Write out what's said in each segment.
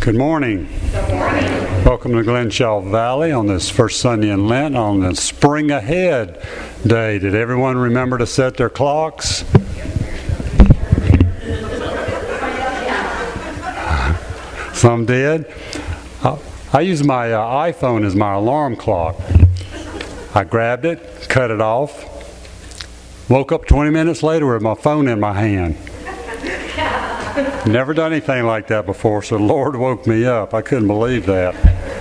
Good morning. Good morning. Welcome to Glenshaw Valley on this first Sunday in Lent on the Spring Ahead Day. Did everyone remember to set their clocks? Some did. I use my iPhone as my alarm clock. I grabbed it, cut it off, woke up 20 minutes later with my phone in my hand. Never done anything like that before, so the Lord woke me up. I couldn't believe that.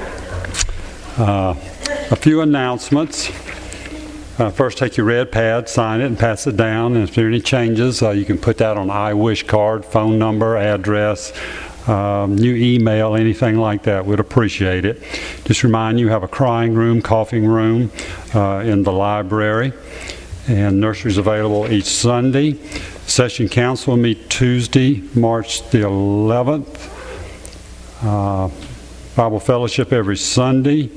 A few announcements. First, take your red pad, sign it, and pass it down. And if there are any changes, you can put that on I Wish card, phone number, address, new email, anything like that. We'd appreciate it. Just remind you have a crying room, coughing room in the library, and nurseries available each Sunday. Session Council will meet Tuesday, March the 11th. Bible Fellowship every Sunday.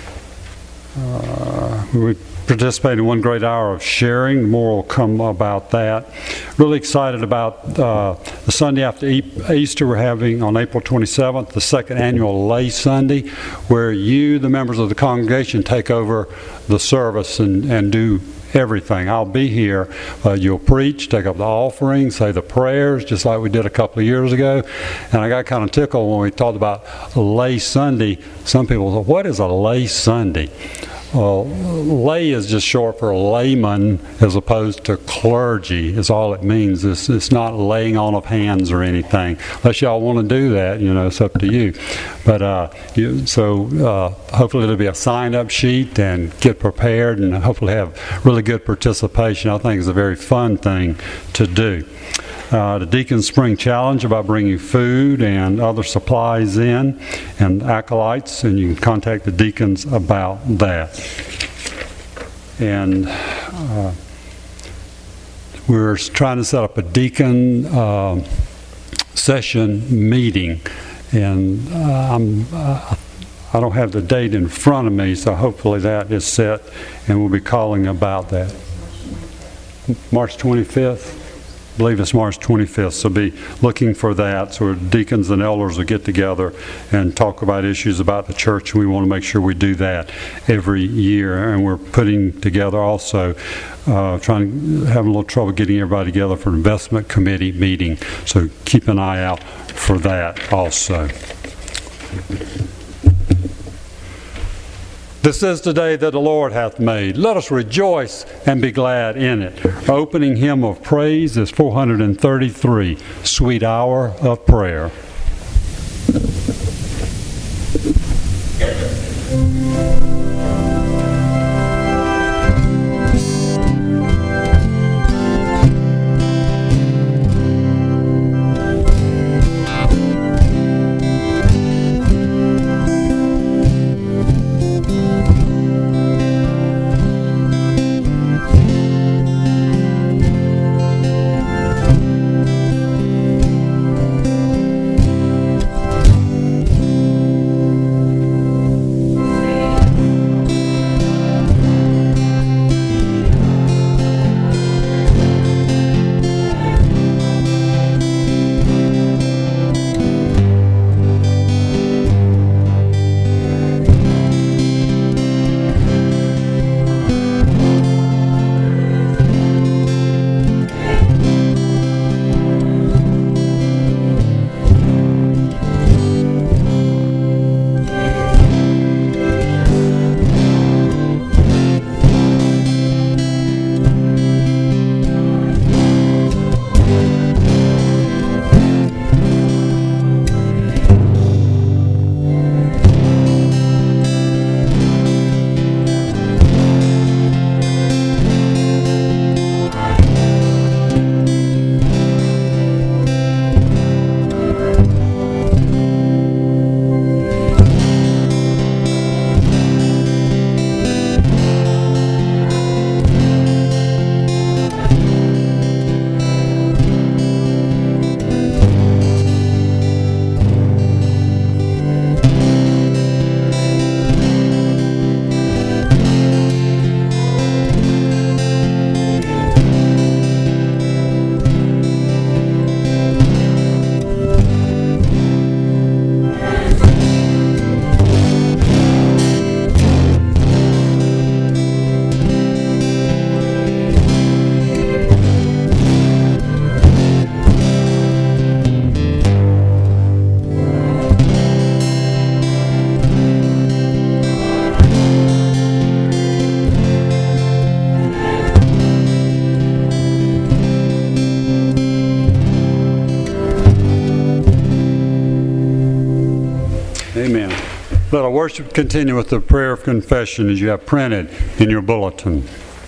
We participate in one great hour of sharing. More will come about that. Really excited about the Sunday after Easter. We're having on April 27th the second annual Lay Sunday, where you, the members of the congregation, take over the service and do everything. I'll be here. You'll preach, take up the offering, say the prayers, just like we did a couple of years ago. And I got kind of tickled when we talked about Lay Sunday. Some people said, what is a Lay Sunday? Well, lay is just short for layman as opposed to clergy is all it means. It's not laying on of hands or anything. Unless y'all want to do that, it's up to you. But hopefully there'll be a sign-up sheet and get prepared and hopefully have really good participation. I think it's a very fun thing to do. The Deacons Spring Challenge about bringing food and other supplies in and acolytes, and you can contact the deacons about that. And we're trying to set up a deacon session meeting, and I don't have the date in front of me, so hopefully that is set, and we'll be calling about that. March 25th. I believe it's March 25th, so be looking for that. So deacons and elders will get together and talk about issues about the church, and we want to make sure we do that every year. And we're putting together also, having a little trouble getting everybody together for an investment committee meeting, so keep an eye out for that also. This is the day that the Lord hath made. Let us rejoice and be glad in it. Our opening hymn of praise is 433, Sweet Hour of Prayer. Let our worship continue with the prayer of confession as you have printed in your bulletin.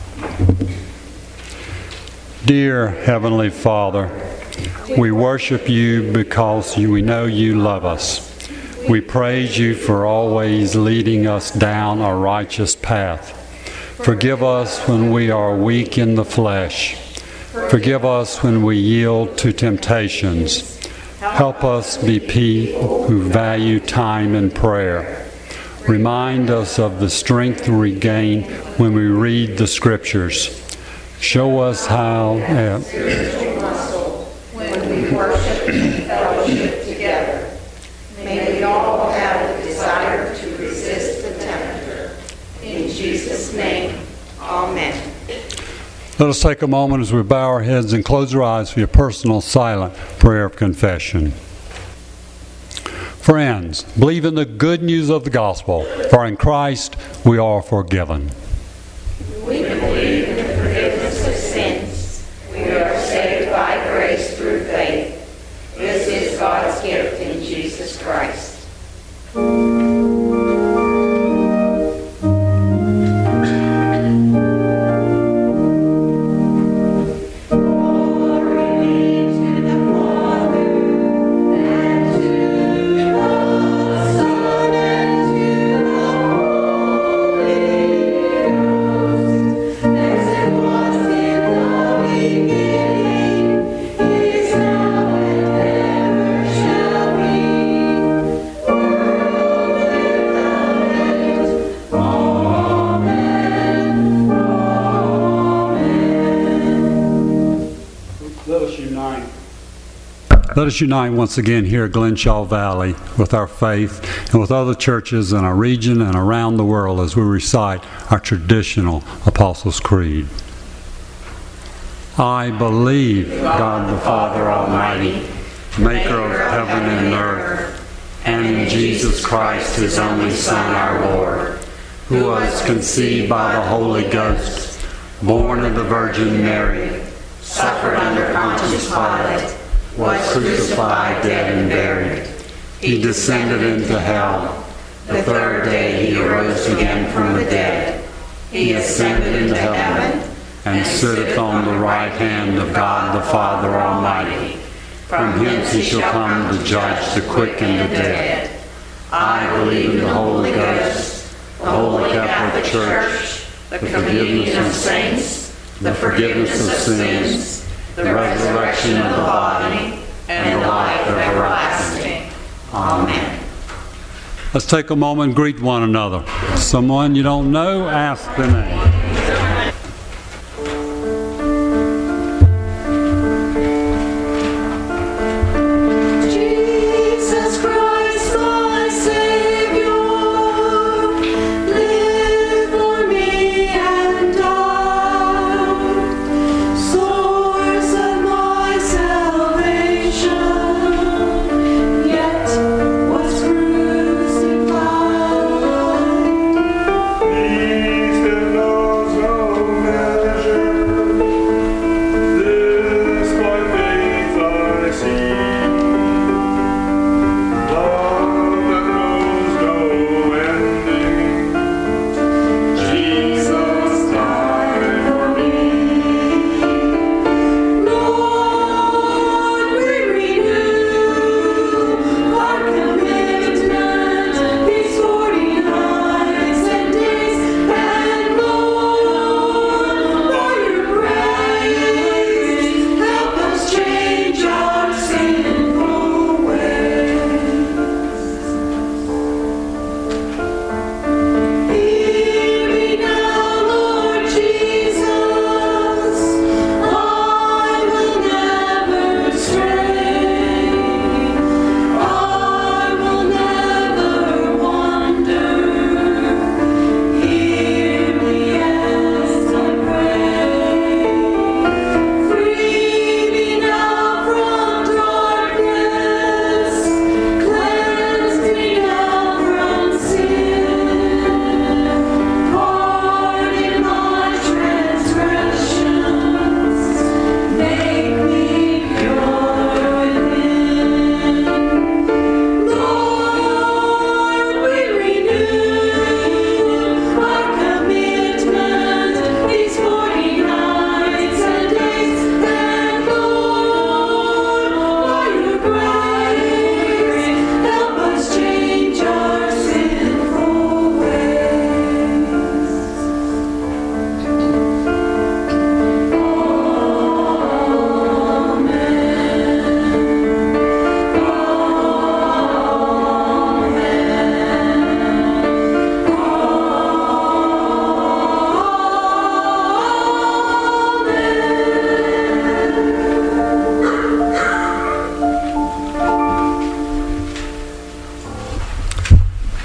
Dear Heavenly Father, we worship you because we know you love us. We praise you for always leading us down a righteous path. Forgive us when we are weak in the flesh. Forgive us when we yield to temptations. Help us be people who value time and prayer. Remind us of the strength we gain when we read the Scriptures. Show us how spiritual muscle when we worship and fellowship together. May we all have the desire to resist the tempter. In Jesus' name, amen. Let us take a moment as we bow our heads and close our eyes for your personal silent prayer of confession. Friends, believe in the good news of the gospel, for in Christ we are forgiven. We believe in the forgiveness of sins. We are saved by grace through faith. This is God's gift in Jesus Christ. Let us unite once again here at Glenshaw Valley with our faith and with other churches in our region and around the world as we recite our traditional Apostles' Creed. I believe God the Father Almighty, maker of heaven and earth, and in Jesus Christ, his only Son, our Lord, who was conceived by the Holy Ghost, born of the Virgin Mary, suffered under Pontius Pilate, was crucified, dead, and buried. He descended into hell. The third day he arose again from the dead. He ascended into heaven and sitteth on the right hand of God the Father Almighty. From hence he shall come to judge the quick and the dead. I believe in the Holy Ghost, the Holy Catholic Church, the communion of saints, the forgiveness of sins, the resurrection of the body, and the life everlasting. Amen. Let's take a moment and greet one another. Someone you don't know, ask the name. Those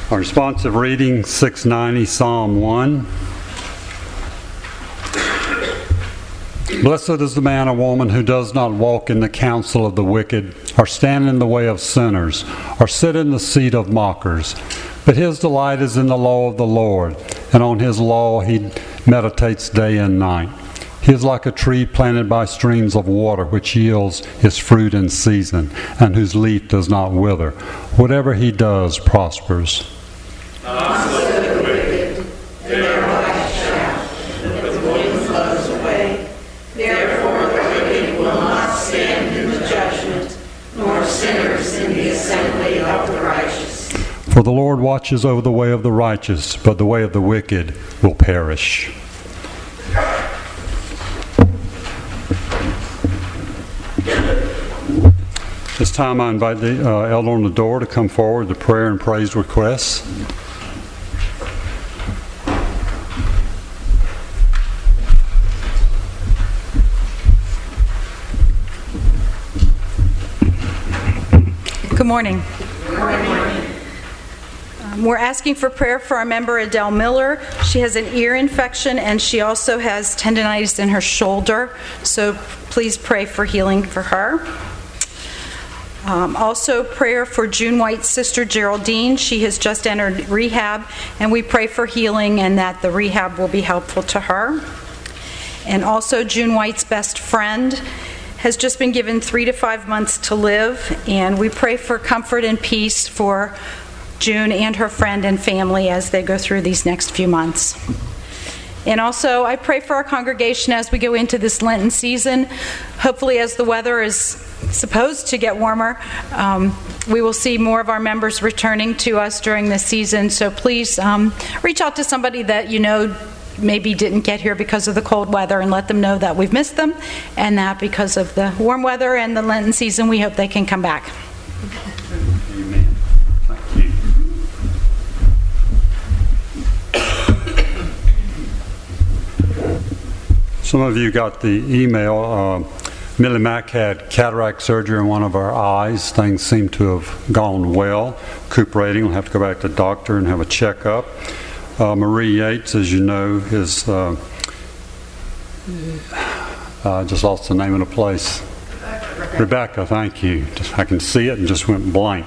Our responsive reading, 690, Psalm 1. Blessed is the man or woman who does not walk in the counsel of the wicked, or stand in the way of sinners, or sit in the seat of mockers. But his delight is in the law of the Lord, and on his law he meditates day and night. He is like a tree planted by streams of water, which yields its fruit in season, and whose leaf does not wither. Whatever he does prospers. For the Lord watches over the way of the righteous, but the way of the wicked will perish. This time I invite the elder on the door to come forward to prayer and praise requests. Good morning. We're asking for prayer for our member Adele Miller. She has an ear infection and she also has tendonitis in her shoulder. So please pray for healing for her. Also prayer for June White's sister Geraldine. She has just entered rehab and we pray for healing and that the rehab will be helpful to her. And also June White's best friend has just been given 3 to 5 months to live, and we pray for comfort and peace for June and her friend and family as they go through these next few months. And also, I pray for our congregation as we go into this Lenten season. Hopefully, as the weather is supposed to get warmer, we will see more of our members returning to us during this season. So please reach out to somebody that you know maybe didn't get here because of the cold weather and let them know that we've missed them and that because of the warm weather and the Lenten season, we hope they can come back. Amen. Thank you. Some of you got the email. Millie Mack had cataract surgery in one of our eyes. Things seem to have gone well. Recuperating. We'll have to go back to the doctor and have a checkup. Marie Yates, as you know, is just lost the name of the place. Rebecca, thank you. I can see it and just went blank.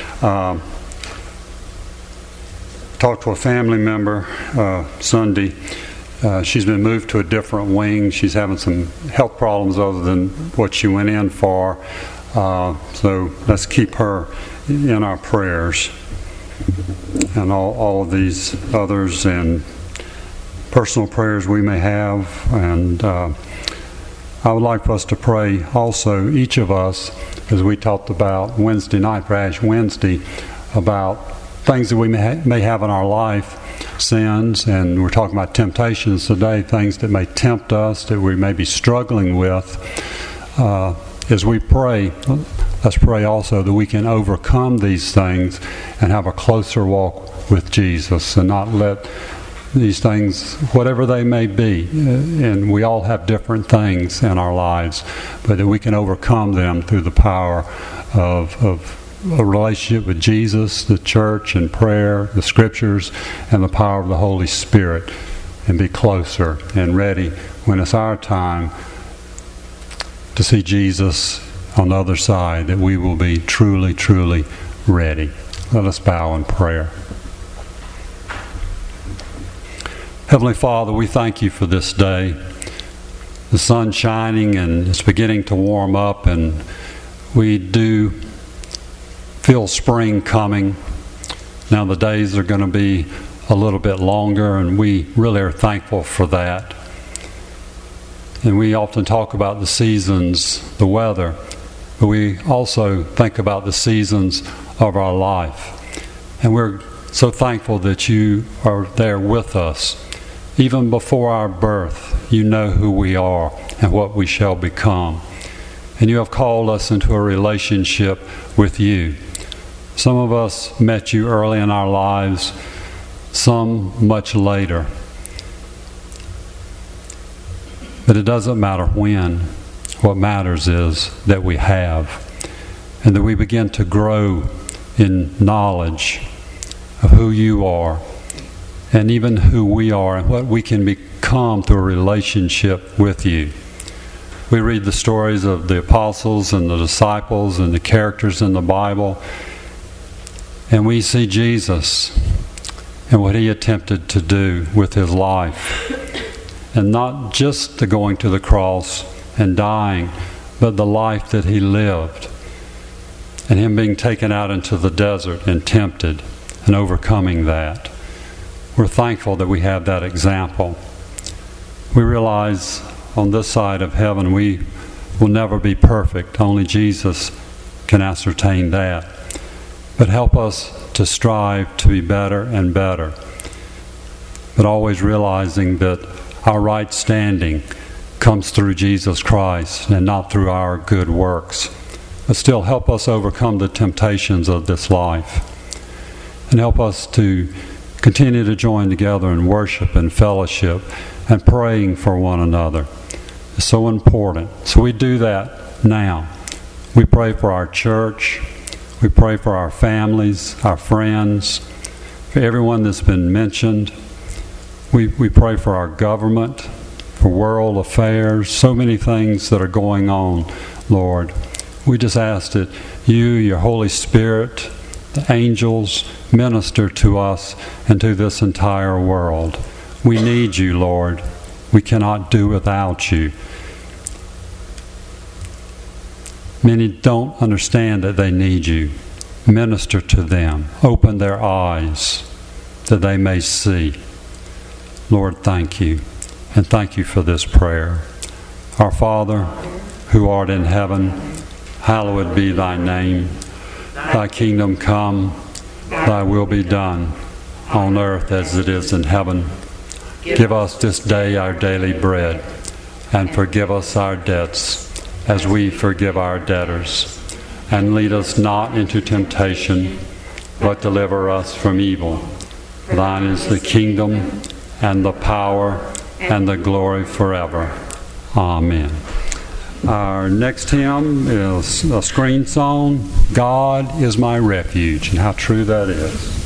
Talked to a family member Sunday. She's been moved to a different wing. She's having some health problems other than what she went in for. So let's keep her in our prayers. And all of these others and personal prayers we may have. And I would like for us to pray also, each of us, as we talked about Wednesday night for Ash Wednesday, about things that we may have in our life, sins, and we're talking about temptations today, things that may tempt us, that we may be struggling with. As we pray, let's pray also that we can overcome these things and have a closer walk with Jesus and not let these things, whatever they may be, and we all have different things in our lives, but that we can overcome them through the power of a relationship with Jesus, the church, and prayer, the scriptures, and the power of the Holy Spirit, and be closer and ready when it's our time to see Jesus on the other side, that we will be truly, truly ready. Let us bow in prayer. Heavenly Father, we thank you for this day. The sun's shining and it's beginning to warm up, and we do feel spring coming. Now the days are going to be a little bit longer, and we really are thankful for that. And we often talk about the seasons, the weather, but we also think about the seasons of our life. And we're so thankful that you are there with us. Even before our birth, you know who we are and what we shall become. And you have called us into a relationship with you. Some of us met you early in our lives, some much later. But it doesn't matter when. What matters is that we have, and that we begin to grow in knowledge of who you are and even who we are and what we can become through a relationship with you. We read the stories of the apostles and the disciples and the characters in the Bible, and we see Jesus and what he attempted to do with his life. And not just the going to the cross and dying, but the life that he lived. And him being taken out into the desert and tempted and overcoming that. We're thankful that we have that example. We realize on this side of heaven we will never be perfect. Only Jesus can ascertain that. But help us to strive to be better and better. But always realizing that our right standing comes through Jesus Christ and not through our good works. But still help us overcome the temptations of this life. And help us to continue to join together in worship and fellowship and praying for one another. It's so important. So we do that now. We pray for our church. We pray for our families, our friends, for everyone that's been mentioned. We pray for our government, for world affairs, so many things that are going on, Lord. We just ask that you, your Holy Spirit, the angels, minister to us and to this entire world. We need you, Lord. We cannot do without you. Many don't understand that they need you. Minister to them. Open their eyes that they may see. Lord, thank you. And thank you for this prayer. Our Father, who art in heaven, hallowed be thy name. Thy kingdom come, thy will be done, on earth as it is in heaven. Give us this day our daily bread, and forgive us our debts, as we forgive our debtors. And lead us not into temptation, but deliver us from evil. Thine is the kingdom, and the power, and the glory forever. Amen. Our next hymn is a screen song, God is My Refuge, and how true that is.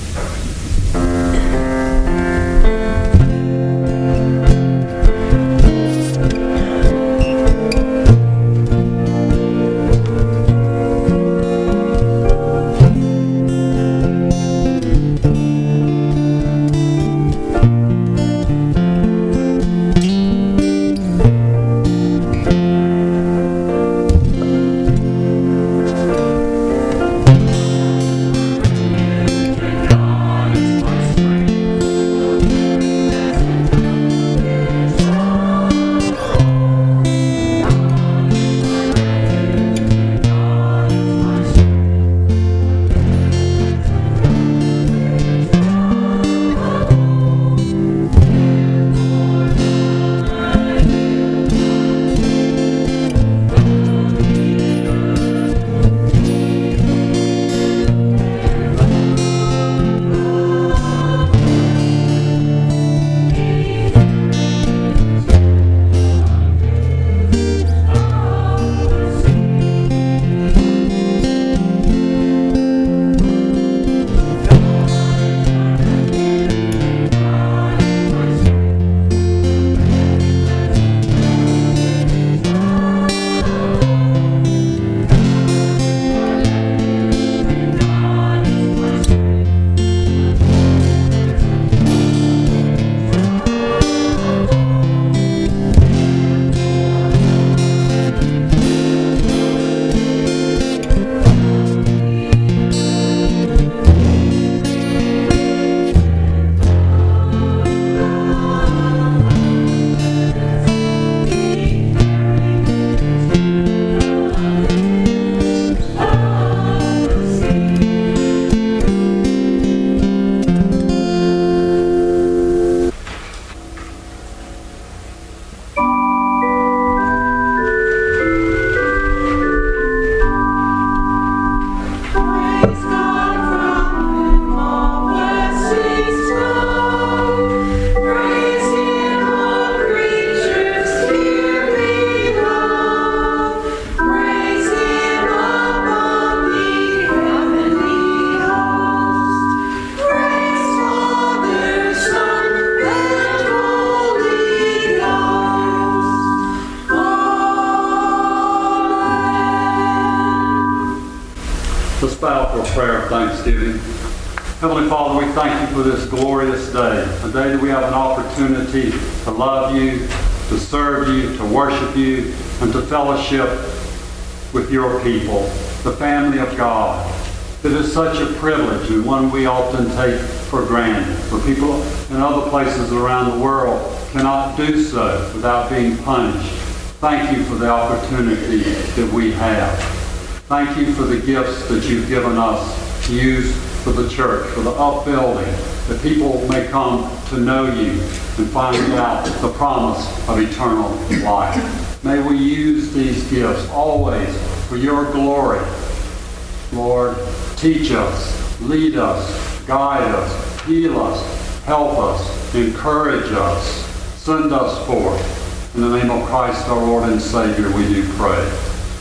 prayer of thanksgiving. Heavenly Father, we thank you for this glorious day, a day that we have an opportunity to love you, to serve you, to worship you, and to fellowship with your people, the family of God. It is such a privilege and one we often take for granted, for people in other places around the world cannot do so without being punished. Thank you for the opportunity that we have. Thank you for the gifts that you've given us to use for the church, for the upbuilding, that people may come to know you and find out the promise of eternal life. May we use these gifts always for your glory. Lord, teach us, lead us, guide us, heal us, help us, encourage us, send us forth. In the name of Christ, our Lord and Savior, we do pray.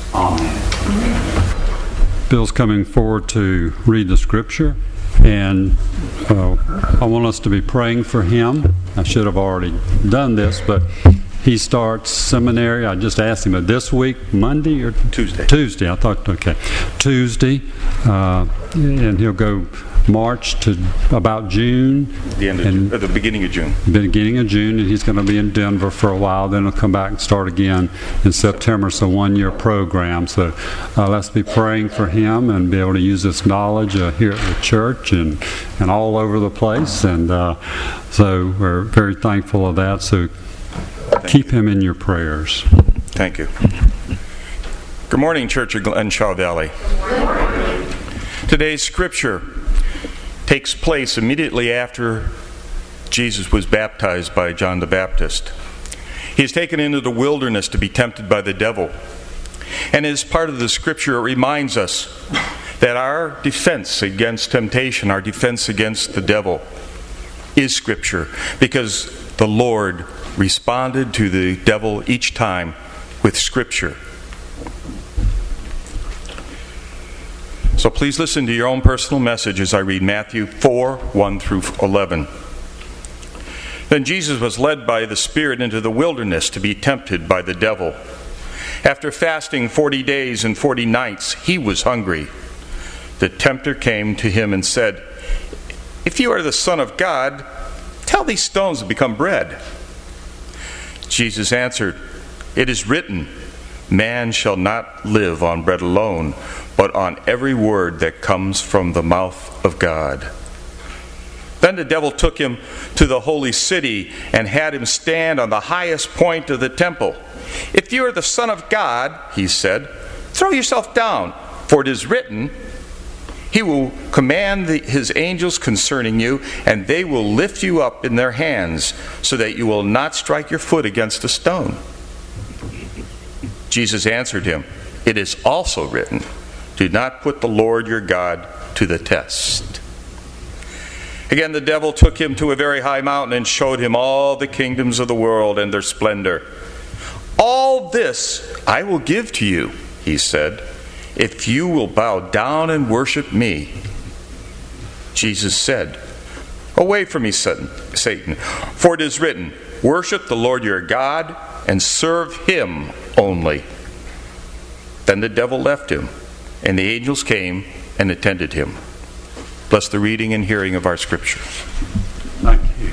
Amen. Bill's coming forward to read the scripture, and I want us to be praying for him. I should have already done this, but he starts seminary. I just asked him this week, Monday or Tuesday. Tuesday, I thought, okay. Tuesday, and he'll go March to about June. The beginning of June. Beginning of June, and he's going to be in Denver for a while. Then he'll come back and start again in September. So 1-year program. So let's be praying for him and be able to use this knowledge here at the church and all over the place. And so we're very thankful of that. So keep him in your prayers. Thank you. Good morning, Church of Glenshaw Valley. Good morning. Today's scripture takes place immediately after Jesus was baptized by John the Baptist. He is taken into the wilderness to be tempted by the devil. And as part of the scripture, it reminds us that our defense against temptation, our defense against the devil, is scripture, because the Lord responded to the devil each time with scripture. So please listen to your own personal message as I read Matthew 4, 1 through 11. Then Jesus was led by the Spirit into the wilderness to be tempted by the devil. After fasting 40 days and 40 nights, he was hungry. The tempter came to him and said, "If you are the Son of God, tell these stones to become bread." Jesus answered, "It is written, man shall not live on bread alone, but on every word that comes from the mouth of God." Then the devil took him to the holy city and had him stand on the highest point of the temple. "If you are the Son of God," he said, "throw yourself down, for it is written, he will command his angels concerning you, and they will lift you up in their hands, so that you will not strike your foot against a stone." Jesus answered him, "It is also written, do not put the Lord your God to the test." Again, the devil took him to a very high mountain and showed him all the kingdoms of the world and their splendor. "All this I will give to you," he said, "if you will bow down and worship me." Jesus said, "Away from me, Satan, for it is written, worship the Lord your God and serve him only." Then the devil left him, and the angels came and attended him. Bless the reading and hearing of our scripture. Thank you.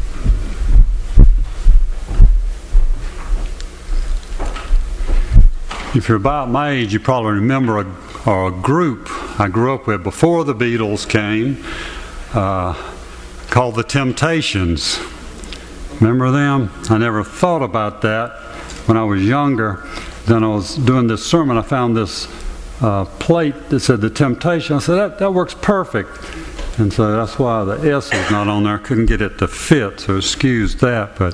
If you're about my age, you probably remember a group I grew up with before the Beatles came, called the Temptations. Remember them? I never thought about that when I was younger. Then I was doing this sermon, I found this plate that said the Temptation. I said, that works perfect. And so that's why the S is not on there. I couldn't get it to fit, so excuse that. But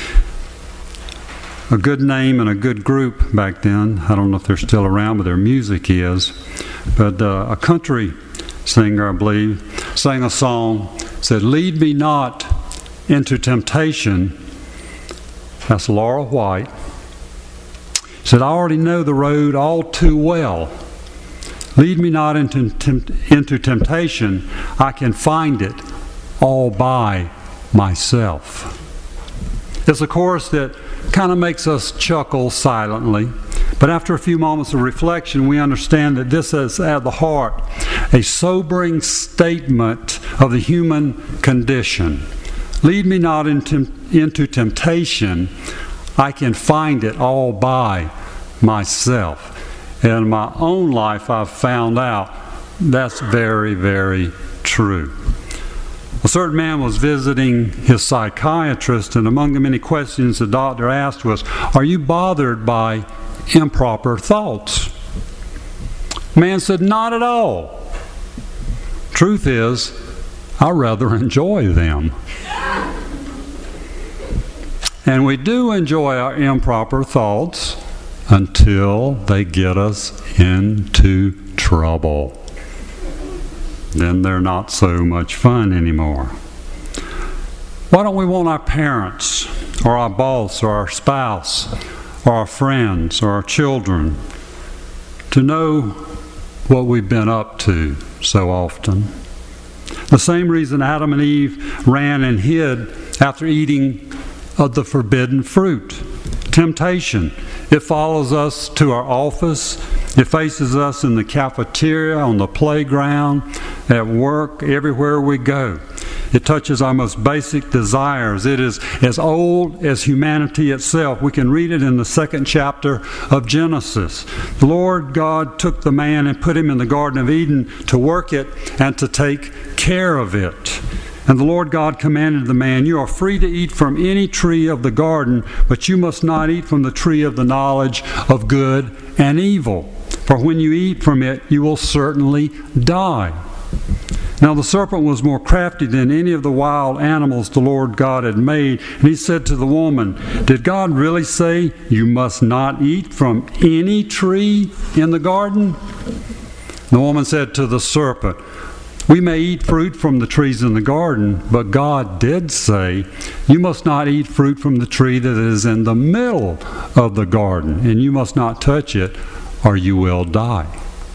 a good name and a good group back then. I don't know if they're still around, but their music is. But a country singer, I believe, sang a song, said, "Lead me not into temptation." That's Laura White. Said, "I already know the road all too well. Lead me not into temptation. I can find it all by myself." It's a chorus that kind of makes us chuckle silently. But after a few moments of reflection, we understand that this is at the heart a sobering statement of the human condition. Lead me not into temptation. I can find it all by myself. In my own life, I've found out that's very, very true. A certain man was visiting his psychiatrist, and among the many questions the doctor asked was, "Are you bothered by improper thoughts?" The man said, "Not at all. Truth is, I rather enjoy them." And we do enjoy our improper thoughts until they get us into trouble. Then they're not so much fun anymore. Why don't we want our parents, or our boss, or our spouse, or our friends, or our children to know what we've been up to so often? The same reason Adam and Eve ran and hid after eating of the forbidden fruit. Temptation. It follows us to our office. It faces us in the cafeteria, on the playground, at work, everywhere we go. It touches our most basic desires. It is as old as humanity itself. We can read it in the 2nd chapter of Genesis. The Lord God took the man and put him in the Garden of Eden to work it and to take care of it. And the Lord God commanded the man, "You are free to eat from any tree of the garden, but you must not eat from the tree of the knowledge of good and evil. For when you eat from it, you will certainly die." Now the serpent was more crafty than any of the wild animals the Lord God had made. And he said to the woman, "Did God really say you must not eat from any tree in the garden?" The woman said to the serpent, "We may eat fruit from the trees in the garden, but God did say, you must not eat fruit from the tree that is in the middle of the garden, and you must not touch it, or you will die."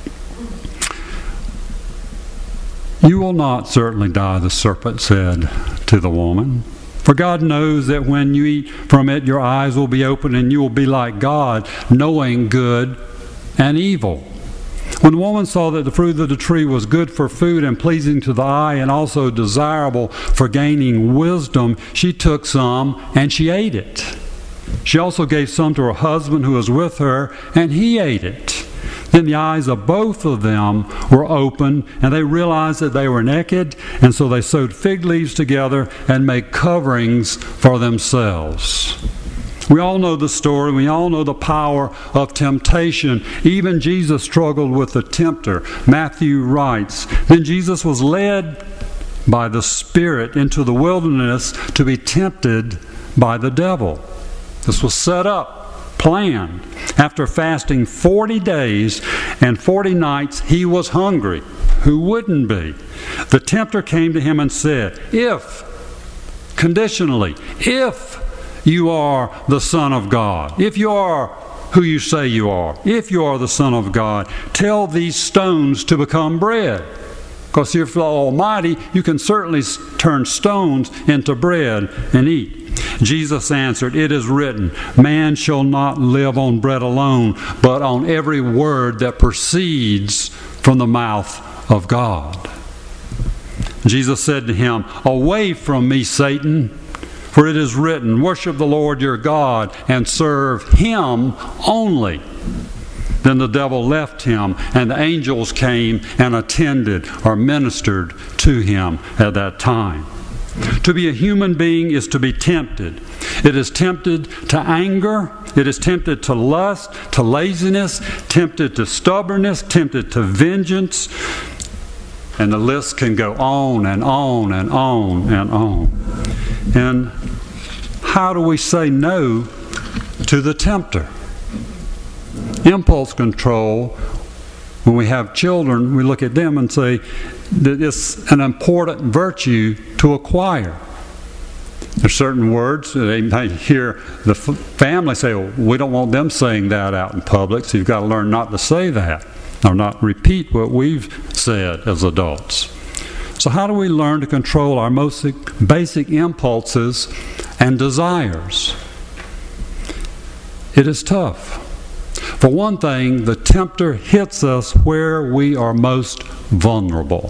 "You will not certainly die," the serpent said to the woman. "For God knows that when you eat from it, your eyes will be opened, and you will be like God, knowing good and evil." When the woman saw that the fruit of the tree was good for food and pleasing to the eye and also desirable for gaining wisdom, she took some and she ate it. She also gave some to her husband who was with her, and he ate it. Then the eyes of both of them were opened, and they realized that they were naked, and so they sewed fig leaves together and made coverings for themselves. We all know the story. We all know the power of temptation. Even Jesus struggled with the tempter. Matthew writes, "Then Jesus was led by the Spirit into the wilderness to be tempted by the devil." This was set up, planned. After fasting 40 days and 40 nights, he was hungry. Who wouldn't be? The tempter came to him and said, conditionally, if you are the Son of God, if you are who you say you are, if you are the Son of God, tell these stones to become bread. Because if you're Almighty, you can certainly turn stones into bread and eat. Jesus answered, "It is written, man shall not live on bread alone, but on every word that proceeds from the mouth of God." Jesus said to him, "Away from me, Satan, for it is written, worship the Lord your God and serve him only." Then the devil left him, and the angels came and attended or ministered to him at that time. To be a human being is to be tempted. It is tempted to anger. It is tempted to lust, to laziness, tempted to stubbornness, tempted to vengeance. And the list can go on and on and on and on. And how do we say no to the tempter? Impulse control, when we have children, we look at them and say that it's an important virtue to acquire. There's certain words, they may hear the family say, well, we don't want them saying that out in public, so you've got to learn not to say that, or not repeat what we've said as adults. So how do we learn to control our most basic impulses and desires? It is tough. For one thing, the tempter hits us where we are most vulnerable.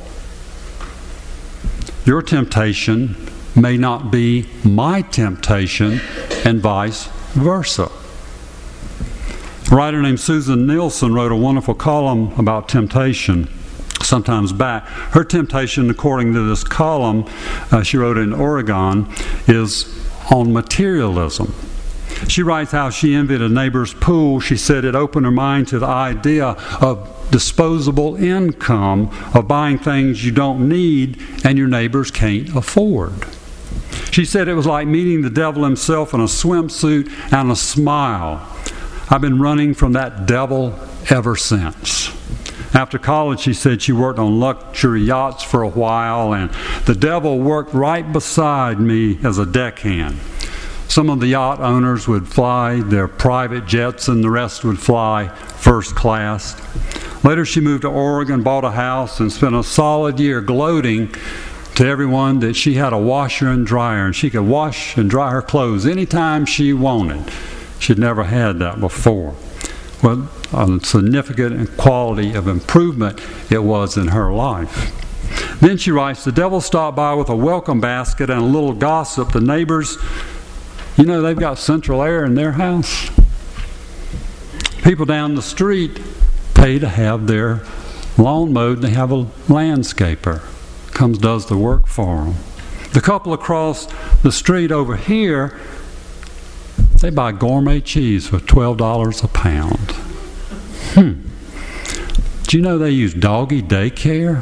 Your temptation may not be my temptation, and vice versa. A writer named Susan Nielsen wrote a wonderful column about temptation sometimes back. Her temptation, according to this column she wrote in Oregon, is on materialism. She writes how she envied a neighbor's pool. She said it opened her mind to the idea of disposable income, of buying things you don't need and your neighbors can't afford. She said it was like meeting the devil himself in a swimsuit and a smile. I've been running from that devil ever since. After college, she said she worked on luxury yachts for a while, and the devil worked right beside me as a deckhand. Some of the yacht owners would fly their private jets, and the rest would fly first class. Later, she moved to Oregon, bought a house, and spent a solid year gloating to everyone that she had a washer and dryer, and she could wash and dry her clothes anytime she wanted. She'd never had that before. Well, a significant quality of improvement it was in her life. Then she writes, the devil stopped by with a welcome basket and a little gossip. The neighbors, they've got central air in their house. People down the street pay to have their lawn mowed. They have a landscaper. Comes, does the work for them. The couple across the street over here, they buy gourmet cheese for $12 a pound. Do you know they use doggy daycare?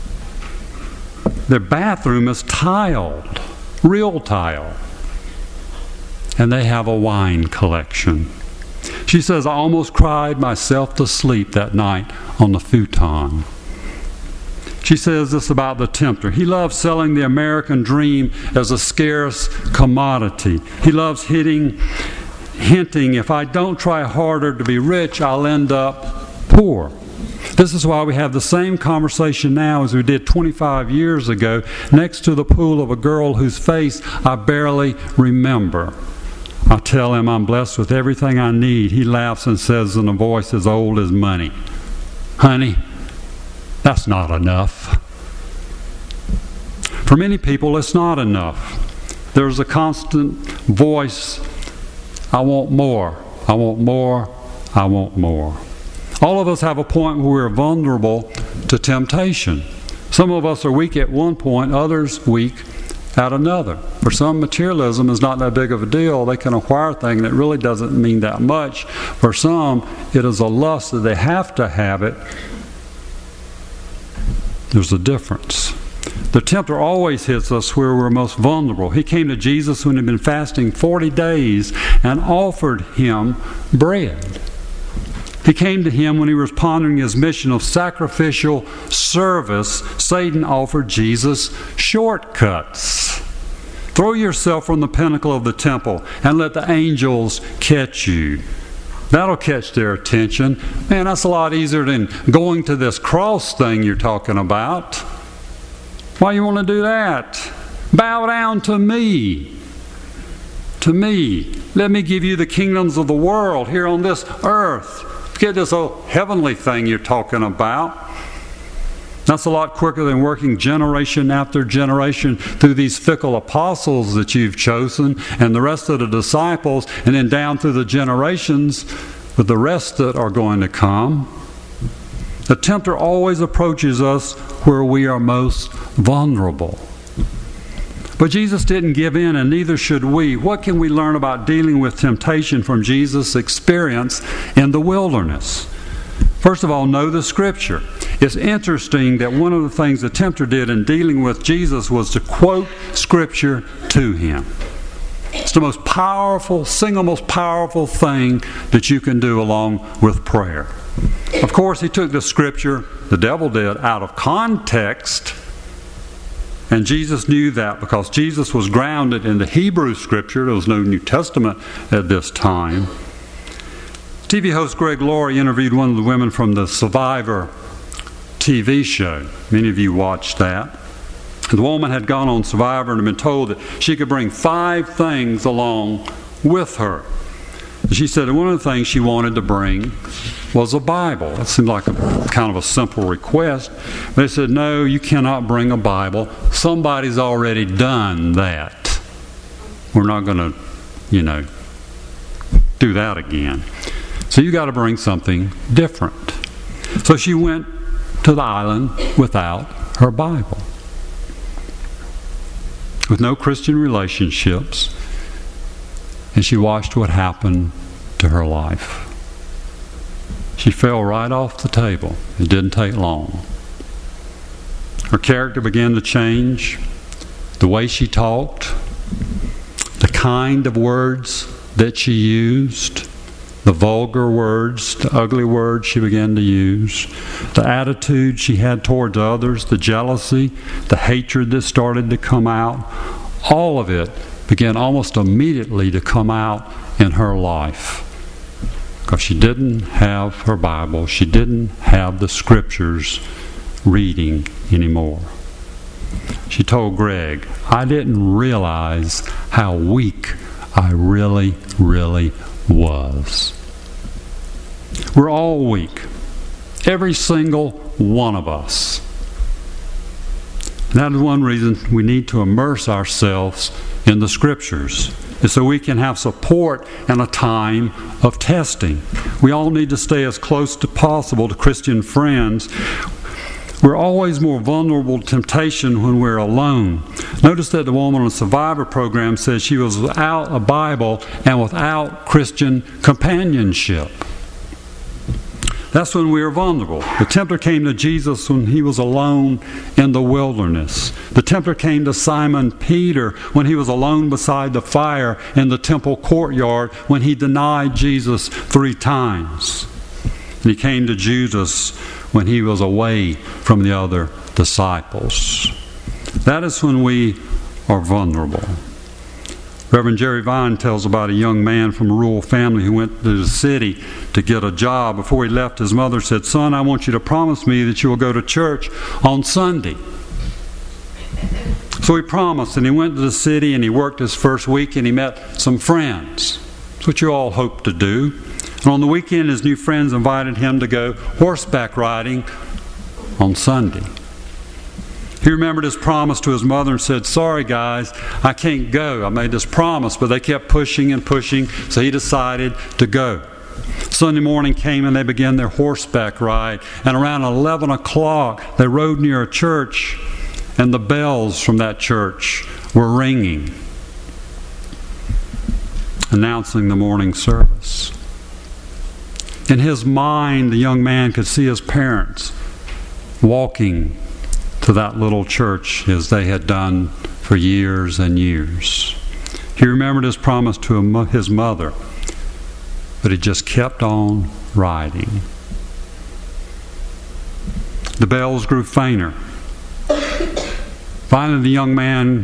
Their bathroom is tiled, real tile. And they have a wine collection. She says, I almost cried myself to sleep that night on the futon. She says this about the tempter. He loves selling the American dream as a scarce commodity. He loves hinting, if I don't try harder to be rich, I'll end up poor. This is why we have the same conversation now as we did 25 years ago next to the pool of a girl whose face I barely remember. I tell him I'm blessed with everything I need. He laughs and says in a voice as old as money, honey, that's not enough. For many people, it's not enough. There's a constant voice, I want more, I want more, I want more. All of us have a point where we're vulnerable to temptation. Some of us are weak at one point, others weak at another. For some, materialism is not that big of a deal. They can acquire a thing that really doesn't mean that much. For some, it is a lust that they have to have it. There's a difference. The tempter always hits us where we're most vulnerable. He came to Jesus when he'd been fasting 40 days and offered him bread. He came to him when he was pondering his mission of sacrificial service. Satan offered Jesus shortcuts. Throw yourself from the pinnacle of the temple and let the angels catch you. That'll catch their attention. Man, that's a lot easier than going to this cross thing you're talking about. Why you want to do that? Bow down to me. To me. Let me give you the kingdoms of the world here on this earth. Forget this old heavenly thing you're talking about. That's a lot quicker than working generation after generation through these fickle apostles that you've chosen and the rest of the disciples, and then down through the generations with the rest that are going to come. The tempter always approaches us where we are most vulnerable. But Jesus didn't give in, and neither should we. What can we learn about dealing with temptation from Jesus' experience in the wilderness? First of all, know the Scripture. It's interesting that one of the things the tempter did in dealing with Jesus was to quote Scripture to him. It's the most powerful, single most powerful thing that you can do along with prayer. Of course, he took the Scripture, the devil did, out of context. And Jesus knew that because Jesus was grounded in the Hebrew Scripture. There was no New Testament at this time. TV host Greg Laurie interviewed one of the women from the Survivor TV show. Many of you watched that. The woman had gone on Survivor and been told that she could bring 5 things along with her. She said one of the things she wanted to bring was a Bible. It seemed like kind of a simple request. They said, no, you cannot bring a Bible. Somebody's already done that. We're not going to, do that again. So you got to bring something different. So she went to the island without her Bible, with no Christian relationships, and she watched what happened to her life. She fell right off the table. It didn't take long. Her character began to change, the way she talked, the kind of words that she used, the vulgar words, the ugly words she began to use, the attitude she had towards others, the jealousy, the hatred that started to come out, all of it began almost immediately to come out in her life. Because she didn't have her Bible, she didn't have the Scriptures reading anymore. She told Greg, I didn't realize how weak I really, really was. We're all weak. Every single one of us. And that is one reason we need to immerse ourselves in the Scriptures, is so we can have support in a time of testing. We all need to stay as close as possible to Christian friends. We're always more vulnerable to temptation when we're alone. Notice that the woman on the Survivor program says she was without a Bible and without Christian companionship. That's when we are vulnerable. The tempter came to Jesus when he was alone in the wilderness. The tempter came to Simon Peter when he was alone beside the fire in the temple courtyard when he denied Jesus 3 times. And he came to Judas when he was away from the other disciples. That is when we are vulnerable. Reverend Jerry Vine tells about a young man from a rural family who went to the city to get a job. Before he left, his mother said, son, I want you to promise me that you will go to church on Sunday. So he promised, and he went to the city, and he worked his first week, and he met some friends. That's what you all hope to do. And on the weekend, his new friends invited him to go horseback riding on Sunday. He remembered his promise to his mother and said, sorry guys, I can't go. I made this promise, but they kept pushing and pushing, so he decided to go. Sunday morning came and they began their horseback ride. And around 11 o'clock, they rode near a church, and the bells from that church were ringing, announcing the morning service. In his mind, the young man could see his parents walking to that little church as they had done for years and years. He remembered his promise to his mother, but he just kept on riding. The bells grew fainter. Finally, the young man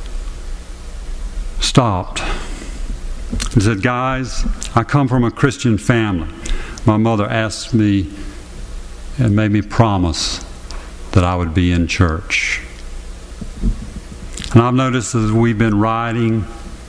stopped and said, guys, I come from a Christian family. My mother asked me and made me promise that I would be in church. And I've noticed as we've been riding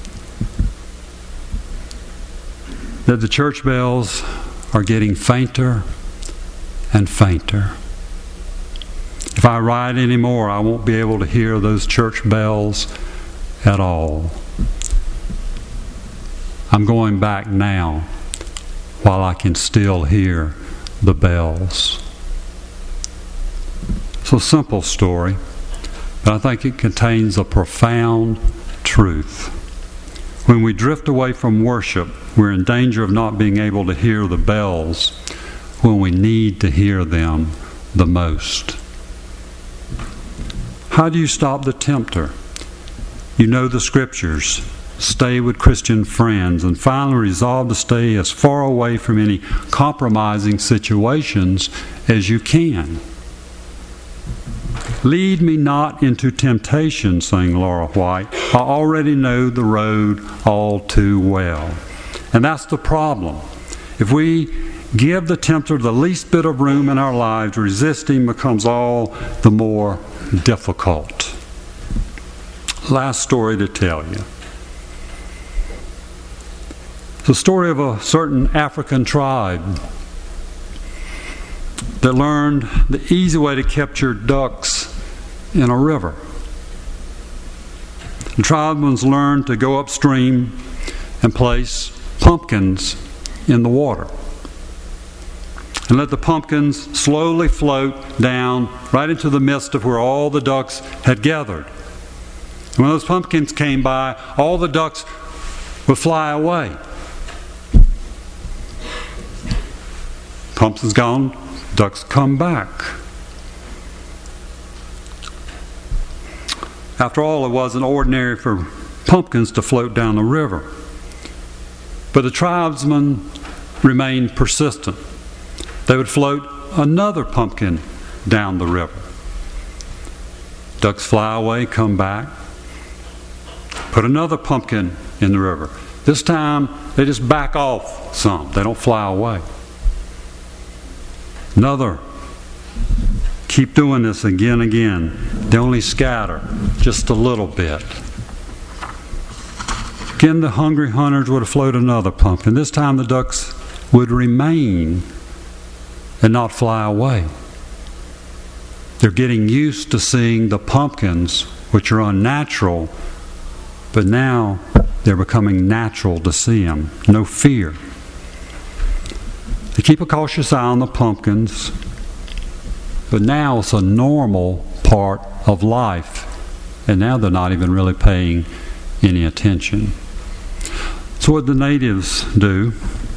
that the church bells are getting fainter and fainter. If I ride anymore, I won't be able to hear those church bells at all. I'm going back now while I can still hear the bells. It's a simple story, but I think it contains a profound truth. When we drift away from worship, we're in danger of not being able to hear the bells when we need to hear them the most. How do you stop the tempter? You know the Scriptures. Stay with Christian friends, and finally resolve to stay as far away from any compromising situations as you can. Lead me not into temptation, sang Laura White. I already know the road all too well. And that's the problem. If we give the tempter the least bit of room in our lives, resisting becomes all the more difficult. Last story to tell you. the story of a certain African tribe that learned the easy way to capture ducks in a river. The tribesmen learned to go upstream and place pumpkins in the water and let the pumpkins slowly float down right into the midst of where all the ducks had gathered. And when those pumpkins came by, all the ducks would fly away. Pumpkins gone, ducks come back. After all, it wasn't ordinary for pumpkins to float down the river. But the tribesmen remained persistent. They would float another pumpkin down the river. Ducks fly away, come back, put another pumpkin in the river. This time, they just back off some. They don't fly away. Another. Keep doing this again and again. They only scatter just a little bit. Again, the hungry hunters would float another pumpkin. This time the ducks would remain and not fly away. They're getting used to seeing the pumpkins, which are unnatural, but now they're becoming natural to see them. No fear. They keep a cautious eye on the pumpkins, but now it's a normal part of life, and now they're not even really paying any attention. So what the natives do,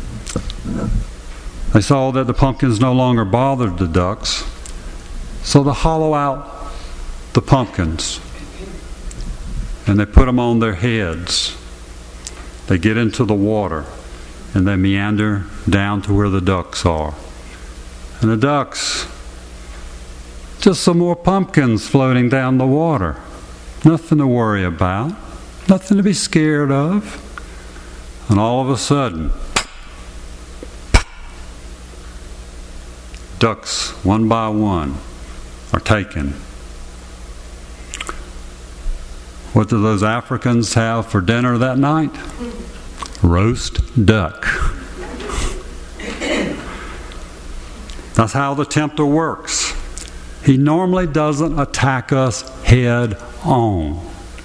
they saw that the pumpkins no longer bothered the ducks, so they hollow out the pumpkins and they put them on their heads. They get into the water and they meander down to where the ducks are. And the ducks, just some more pumpkins floating down the water. Nothing to worry about, nothing to be scared of. And all of a sudden, ducks, one by one, are taken. What do those Africans have for dinner that night? Roast duck. That's how the tempter works. He normally doesn't attack us head on.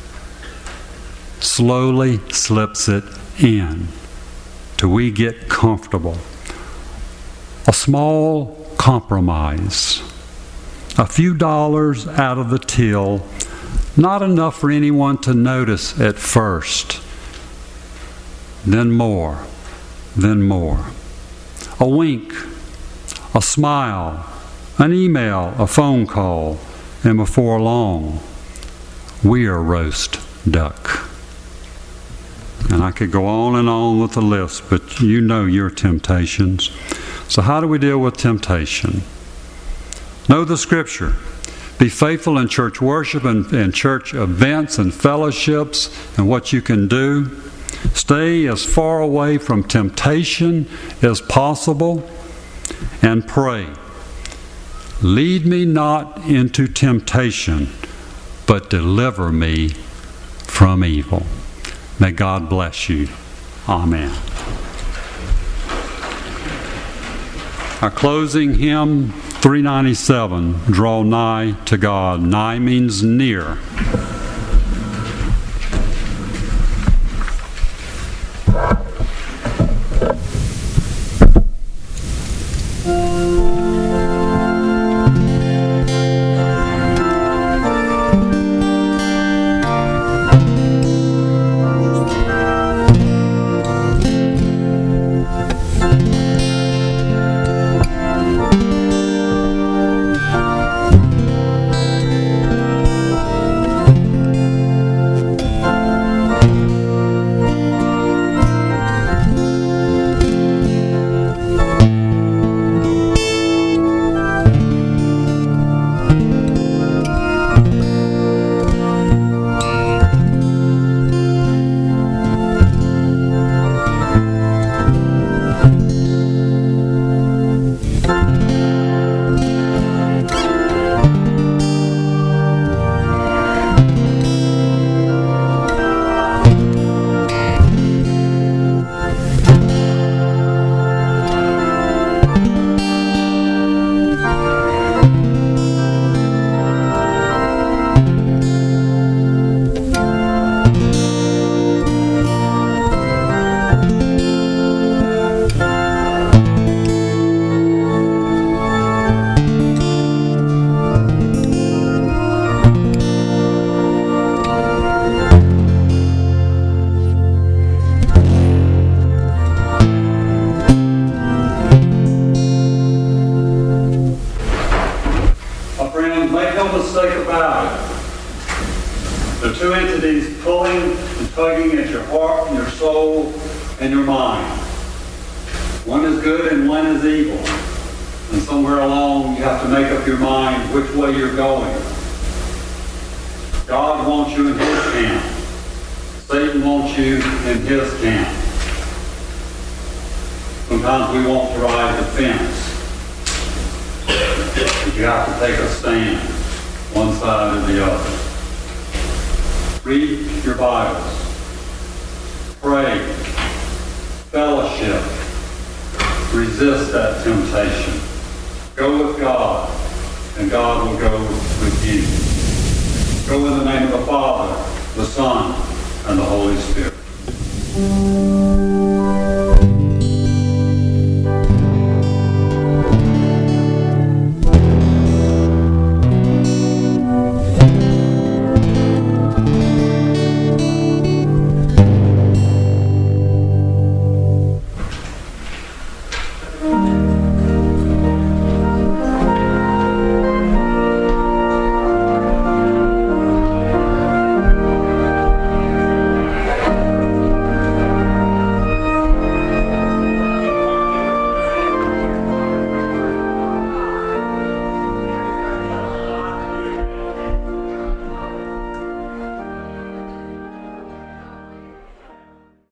Slowly slips it in till we get comfortable. A small compromise. A few dollars out of the till, not enough for anyone to notice at first. Then more, then more. A wink, a smile, an email, a phone call, and before long, we are roast duck. And I could go on and on with the list, but you know your temptations. So how do we deal with temptation? Know the Scripture. Be faithful in church worship and church events and fellowships and what you can do. Stay as far away from temptation as possible and pray. Lead me not into temptation, but deliver me from evil. May God bless you. Amen. Our closing hymn, 397, Draw Nigh to God. Nigh means near. tugging at your heart and your soul and your mind. One is good and one is evil. And somewhere along you have to make up your mind which way you're going. God wants you in his camp. Satan wants you in his camp. Sometimes we want to ride the fence. But you have to take a stand, one side or the other. Read your Bibles. Pray. Fellowship. Resist that temptation. Go with God, and God will go with you. Go in the name of the Father, the Son, and the Holy Spirit.